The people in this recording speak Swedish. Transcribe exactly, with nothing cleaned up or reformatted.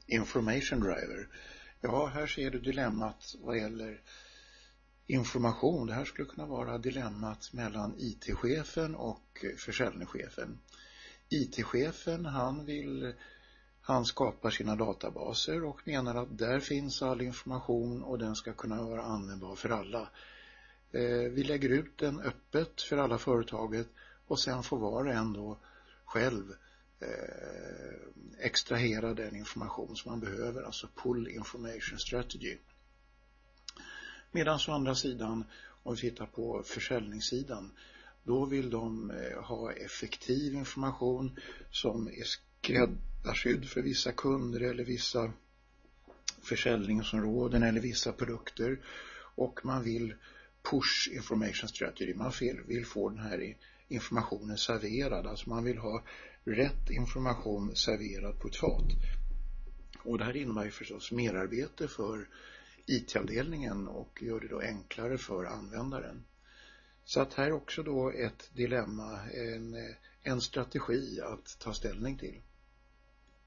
Information driver. Ja, här ser du dilemmat vad gäller information. Det här skulle kunna vara dilemmat mellan I T-chefen och försäljningschefen. I T-chefen, han vill han skapar sina databaser och menar att där finns all information och den ska kunna vara användbar för alla. Eh, vi lägger ut den öppet för alla företaget och sen får var och en då själv eh, extrahera den information som man behöver, alltså pull information strategy. Medan å andra sidan, om vi tittar på försäljningssidan, då vill de eh, ha effektiv information som är skräddarsydd för vissa kunder eller vissa försäljningsområden eller vissa produkter, och man vill push information strategy, man vill få den här informationen serverad, alltså man vill ha rätt information serverad på ett fat. Och det här innebär ju förstås merarbete för I T-avdelningen och gör det då enklare för användaren. Så att här också då ett dilemma, en, en strategi att ta ställning till.